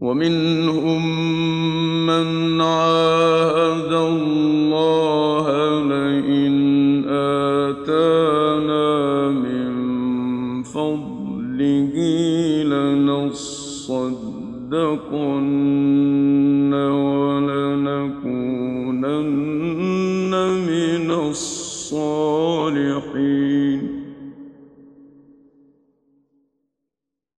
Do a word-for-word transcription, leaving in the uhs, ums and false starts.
ومنهم من عاهد الله لئن آتانا من فضله لنصدقن ولنكونن من الصالحين.